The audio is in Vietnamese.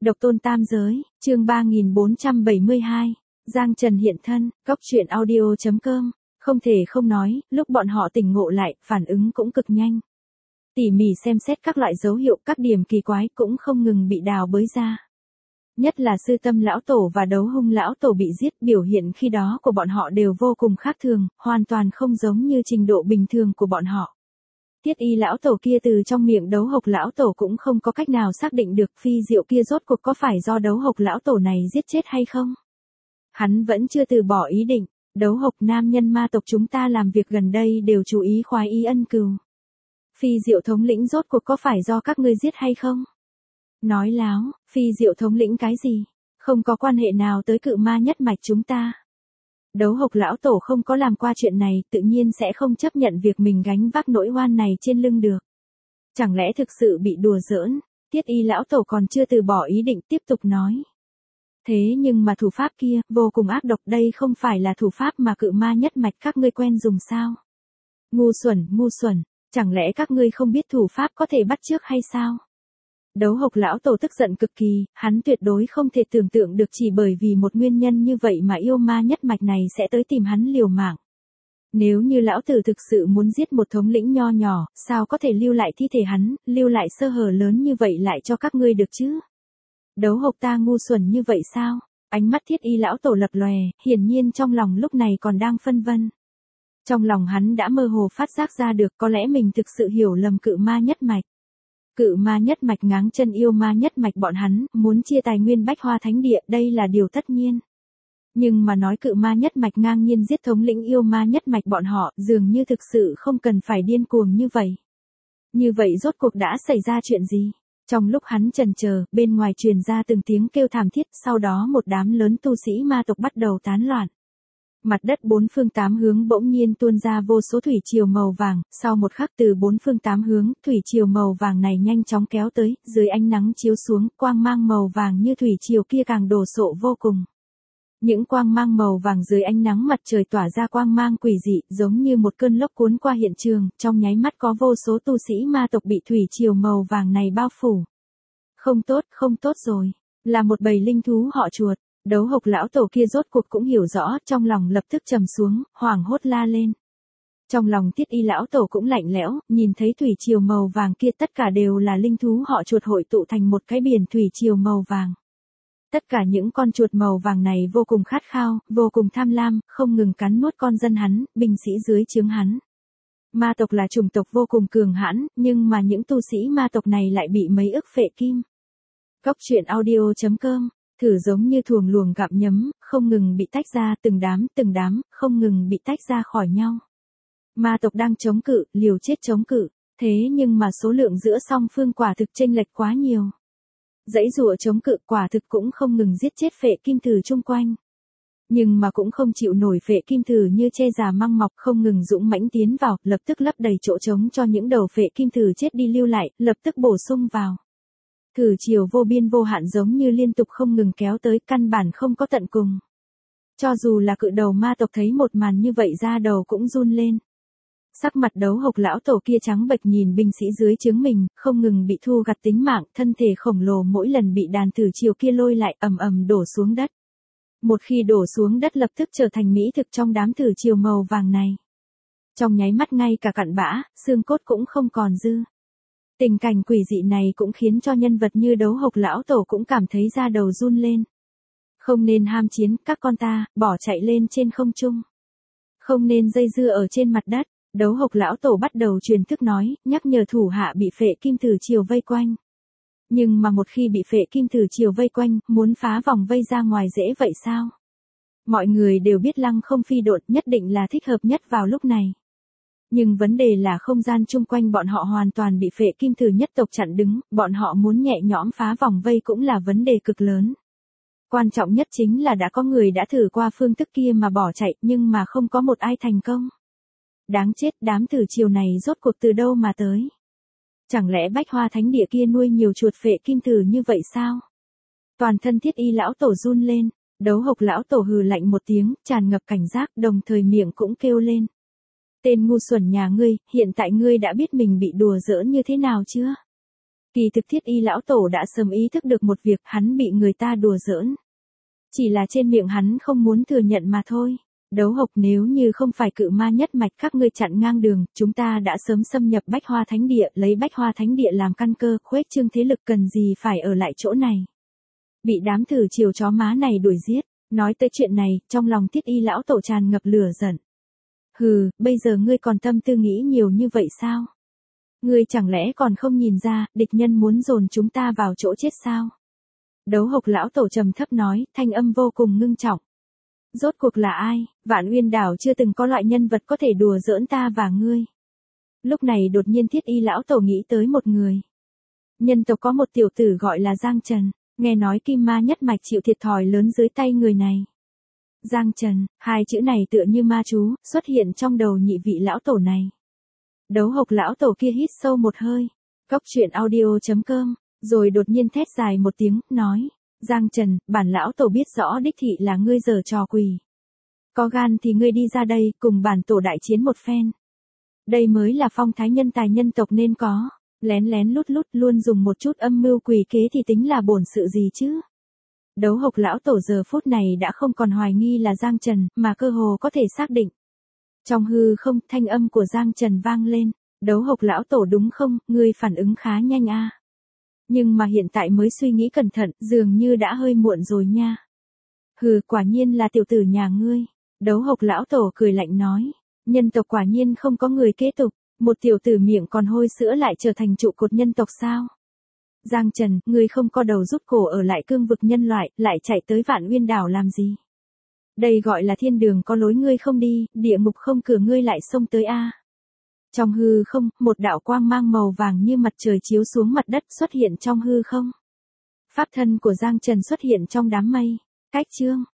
Độc tôn tam giới, chương 3472, Giang Trần hiện thân, Cóc truyện audio.com, không thể không nói, lúc bọn họ tỉnh ngộ lại, phản ứng cũng cực nhanh. Tỉ mỉ xem xét các loại dấu hiệu, các điểm kỳ quái cũng không ngừng bị đào bới ra. Nhất là sư tâm lão tổ và đấu hung lão tổ bị giết, biểu hiện khi đó của bọn họ đều vô cùng khác thường, hoàn toàn không giống như trình độ bình thường của bọn họ. Tiết y lão tổ kia từ trong miệng đấu hộc lão tổ cũng không có cách nào xác định được phi diệu kia rốt cuộc có phải do đấu hộc lão tổ này giết chết hay không. Hắn vẫn chưa từ bỏ ý định, đấu hộc nam nhân ma tộc chúng ta làm việc gần đây đều chú ý khoái ý ân cừu. Phi diệu thống lĩnh rốt cuộc có phải do các ngươi giết hay không? Nói láo, phi diệu thống lĩnh cái gì? Không có quan hệ nào tới cự ma nhất mạch chúng ta. Đấu hộc lão tổ không có làm qua chuyện này, tự nhiên sẽ không chấp nhận việc mình gánh vác nỗi oan này trên lưng được. Chẳng lẽ thực sự bị đùa giỡn? Tiết y lão tổ còn chưa từ bỏ ý định tiếp tục nói. Thế nhưng mà thủ pháp kia, vô cùng ác độc, đây không phải là thủ pháp mà cự ma nhất mạch các ngươi quen dùng sao? Ngu xuẩn, chẳng lẽ các ngươi không biết thủ pháp có thể bắt chước hay sao? Đấu hộc lão tổ tức giận cực kỳ, hắn tuyệt đối không thể tưởng tượng được chỉ bởi vì một nguyên nhân như vậy mà yêu ma nhất mạch này sẽ tới tìm hắn liều mạng. Nếu như lão tử thực sự muốn giết một thống lĩnh nho nhỏ, sao có thể lưu lại thi thể hắn, lưu lại sơ hở lớn như vậy lại cho các ngươi được chứ? Đấu hộc ta ngu xuẩn như vậy sao? Ánh mắt thiết y lão tổ lập lòe, hiển nhiên trong lòng lúc này còn đang phân vân. Trong lòng hắn đã mơ hồ phát giác ra được có lẽ mình thực sự hiểu lầm cự ma nhất mạch. Cự ma nhất mạch ngáng chân yêu ma nhất mạch bọn hắn, muốn chia tài nguyên bách hoa thánh địa, đây là điều tất nhiên. Nhưng mà nói cự ma nhất mạch ngang nhiên giết thống lĩnh yêu ma nhất mạch bọn họ, dường như thực sự không cần phải điên cuồng như vậy. Như vậy rốt cuộc đã xảy ra chuyện gì? Trong lúc hắn chần chờ, bên ngoài truyền ra từng tiếng kêu thảm thiết, sau đó một đám lớn tu sĩ ma tộc bắt đầu tán loạn. Mặt đất bốn phương tám hướng bỗng nhiên tuôn ra vô số thủy triều màu vàng, sau một khắc từ bốn phương tám hướng, thủy triều màu vàng này nhanh chóng kéo tới, dưới ánh nắng chiếu xuống, quang mang màu vàng như thủy triều kia càng đổ sộ vô cùng. Những quang mang màu vàng dưới ánh nắng mặt trời tỏa ra quang mang quỷ dị, giống như một cơn lốc cuốn qua hiện trường, trong nháy mắt có vô số tu sĩ ma tộc bị thủy triều màu vàng này bao phủ. Không tốt rồi, là một bầy linh thú họ chuột. Đấu hộc lão tổ kia rốt cuộc cũng hiểu rõ, trong lòng lập tức trầm xuống, hoảng hốt la lên. Trong lòng tiết y lão tổ cũng lạnh lẽo, nhìn thấy thủy triều màu vàng kia tất cả đều là linh thú họ chuột hội tụ thành một cái biển thủy triều màu vàng. Tất cả những con chuột màu vàng này vô cùng khát khao, vô cùng tham lam, không ngừng cắn nuốt con dân hắn, binh sĩ dưới trướng hắn. Ma tộc là chủng tộc vô cùng cường hãn, nhưng mà những tu sĩ ma tộc này lại bị mấy ức phệ kim. Cóc truyện audio.com, thử giống như thuồng luồng gặm nhấm, không ngừng bị tách ra, từng đám, không ngừng bị tách ra khỏi nhau. Ma tộc đang chống cự, liều chết chống cự, thế nhưng mà số lượng giữa song phương quả thực chênh lệch quá nhiều. Dãy rùa chống cự quả thực cũng không ngừng giết chết phệ kim thử chung quanh. Nhưng mà cũng không chịu nổi phệ kim thử như che già măng mọc, không ngừng dũng mãnh tiến vào, lập tức lấp đầy chỗ trống cho những đầu phệ kim thử chết đi lưu lại, lập tức bổ sung vào. Thử chiều vô biên vô hạn giống như liên tục không ngừng kéo tới, căn bản không có tận cùng. Cho dù là cự đầu ma tộc thấy một màn như vậy da đầu cũng run lên. Sắc mặt đấu hộc lão tổ kia trắng bệch nhìn binh sĩ dưới trướng mình, không ngừng bị thu gặt tính mạng, thân thể khổng lồ mỗi lần bị đàn thử chiều kia lôi lại ầm ầm đổ xuống đất. Một khi đổ xuống đất lập tức trở thành mỹ thực trong đám thử chiều màu vàng này. Trong nháy mắt ngay cả cặn bã, xương cốt cũng không còn dư. Tình cảnh quỷ dị này cũng khiến cho nhân vật như đấu hộc lão tổ cũng cảm thấy da đầu run lên. Không nên ham chiến, các con ta, bỏ chạy lên trên không trung. Không nên dây dưa ở trên mặt đất, đấu hộc lão tổ bắt đầu truyền thức nói, nhắc nhở thủ hạ bị phệ kim thử triều vây quanh. Nhưng mà một khi bị phệ kim thử triều vây quanh, muốn phá vòng vây ra ngoài dễ vậy sao? Mọi người đều biết lăng không phi độn nhất định là thích hợp nhất vào lúc này. Nhưng vấn đề là không gian chung quanh bọn họ hoàn toàn bị phệ kim thử nhất tộc chặn đứng, bọn họ muốn nhẹ nhõm phá vòng vây cũng là vấn đề cực lớn. Quan trọng nhất chính là đã có người đã thử qua phương thức kia mà bỏ chạy, nhưng mà không có một ai thành công. Đáng chết, đám thử chiều này rốt cuộc từ đâu mà tới? Chẳng lẽ bách hoa thánh địa kia nuôi nhiều chuột phệ kim thử như vậy sao? Toàn thân thiết y lão tổ run lên, đấu hộc lão tổ hừ lạnh một tiếng, tràn ngập cảnh giác, đồng thời miệng cũng kêu lên. Tên ngu xuẩn nhà ngươi, hiện tại ngươi đã biết mình bị đùa giỡn như thế nào chưa? Kỳ thực Thiết Y lão tổ đã sớm ý thức được một việc, hắn bị người ta đùa giỡn. Chỉ là trên miệng hắn không muốn thừa nhận mà thôi. Đấu Hộc, nếu như không phải cự ma nhất mạch các ngươi chặn ngang đường, chúng ta đã sớm xâm nhập Bách Hoa Thánh Địa, lấy Bách Hoa Thánh Địa làm căn cơ, khuếch trương thế lực, cần gì phải ở lại chỗ này. Bị đám thử chiều chó má này đuổi giết. Nói tới chuyện này, trong lòng Thiết Y lão tổ tràn ngập lửa giận. Hừ, bây giờ ngươi còn tâm tư nghĩ nhiều như vậy sao? Ngươi chẳng lẽ còn không nhìn ra, địch nhân muốn dồn chúng ta vào chỗ chết sao? Đấu Hộc lão tổ trầm thấp nói, thanh âm vô cùng ngưng trọng. Rốt cuộc là ai? Vạn Uyên đảo chưa từng có loại nhân vật có thể đùa giỡn ta và ngươi. Lúc này đột nhiên Thiết Y lão tổ nghĩ tới một người. Nhân tộc có một tiểu tử gọi là Giang Trần, nghe nói Kim Ma nhất mạch chịu thiệt thòi lớn dưới tay người này. Giang Trần, hai chữ này tựa như ma chú, xuất hiện trong đầu nhị vị lão tổ này. Đấu Hộc lão tổ kia hít sâu một hơi. Cốc truyện audio.com, rồi đột nhiên thét dài một tiếng, nói. Giang Trần, bản lão tổ biết rõ đích thị là ngươi giở trò quỷ. Có gan thì ngươi đi ra đây, cùng bản tổ đại chiến một phen. Đây mới là phong thái nhân tài nhân tộc nên có. Lén lén lút lút luôn dùng một chút âm mưu quỷ kế thì tính là bổn sự gì chứ. Đấu Hộc lão tổ giờ phút này đã không còn hoài nghi là Giang Trần, mà cơ hồ có thể xác định. Trong hư không, thanh âm của Giang Trần vang lên. Đấu Hộc lão tổ đúng không, ngươi phản ứng khá nhanh a. Nhưng mà hiện tại mới suy nghĩ cẩn thận, dường như đã hơi muộn rồi nha. Hừ, quả nhiên là tiểu tử nhà ngươi. Đấu Hộc lão tổ cười lạnh nói. Nhân tộc quả nhiên không có người kế tục. Một tiểu tử miệng còn hôi sữa lại trở thành trụ cột nhân tộc sao? Giang Trần, ngươi không có đầu rút cổ ở lại cương vực nhân loại, lại chạy tới Vạn Uyên đảo làm gì? Đây gọi là thiên đường có lối ngươi không đi, địa ngục không cửa ngươi lại xông tới a. Trong hư không, một đạo quang mang màu vàng như mặt trời chiếu xuống mặt đất xuất hiện trong hư không. Pháp thân của Giang Trần xuất hiện trong đám mây. Cách chương